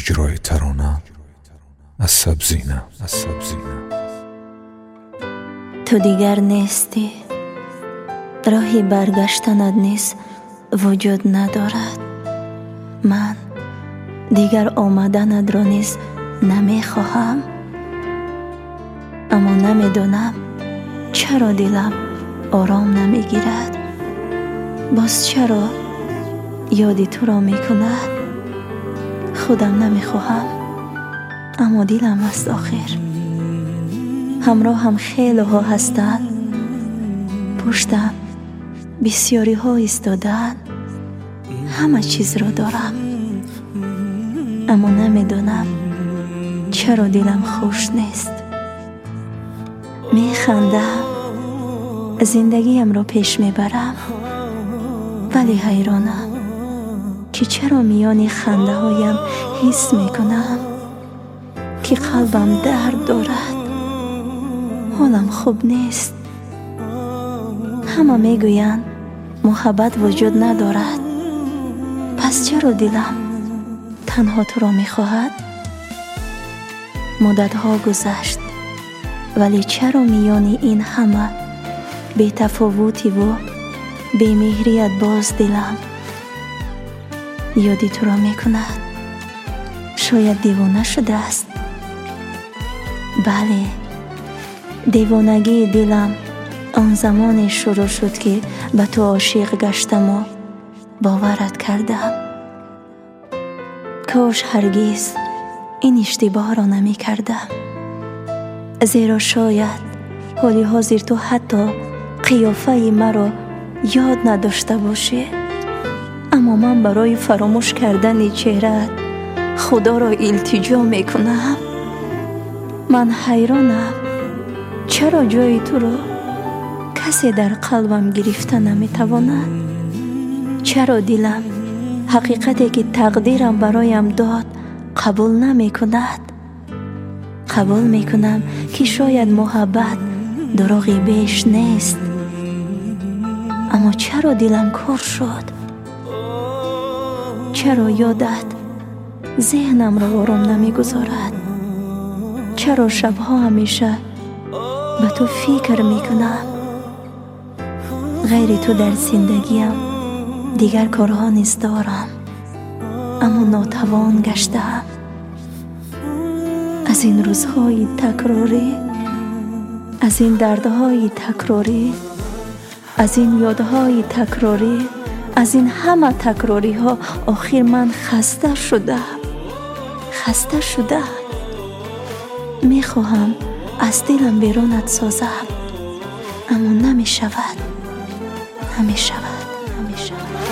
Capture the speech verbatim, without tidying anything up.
اجرای ترانه از سبزینه از سبزینه. تو دیگر نیستی، راهی برگشتنت نیز وجود ندارد. من دیگر آمدنت را نیز نمیخواهم، اما نمیدونم چرا دلم آرام نمیگیرد. باز چرا یادی تو را میکند؟ خودم نمیخواهم، اما دلم است آخر. همراه هم خیلی ها هستند، پشتم بسیاری ها ایستادن. همه چیز را دارم، اما نمیدونم چرا دلم خوش نیست. میخندم، زندگیم را پیش میبرم، ولی حیرانم که چرا میان خنده هایم حس میکنم که قلبم درد دارد. حالم خوب نیست. همه میگویند محبت وجود ندارد، پس چرا دلم تنها تو را میخواهد؟ مدت ها گذشت، ولی چرا میان این همه بی تفاوتی و بی مهریت باز دلم یادی تو را میکند؟ شاید دیوانه شده است. بله، دیوانگی دلم آن زمان شروع شد که به تو عاشق گشتم و باورت کردم. کاش هرگز این اشتباه را نمی کردم، زیرا شاید حالی حاضر تو حتی قیافه مرا یاد نداشته باشی. اما من برای فراموش کردن چهره‌ات خدا را التجا می کنم. من حیرانم چرا جای تو را کسی در قلبم گرفته نمی تواند؟ چرا دلم حقیقتی که تقدیرم برایم داد قبول نمی کند؟ قبول می کنم که شاید محبت دروغی بیش نیست، اما چرا دلم کور شد؟ چرا یادت ذهنم را آرام نمی گذارد؟ چرا شبها همیشه به تو فکر می کنم؟ غیر تو در زندگیم دیگر کارها نیست دارم، اما ناتوان گشتم. از این روزهای تکراری، از این دردهای تکراری، از این یادهای تکراری، از این همه تکراری ها آخر من خسته شده خسته شده میخواهم از دلم بیرونت سازم، اما نمی شود نمی شود نمی شود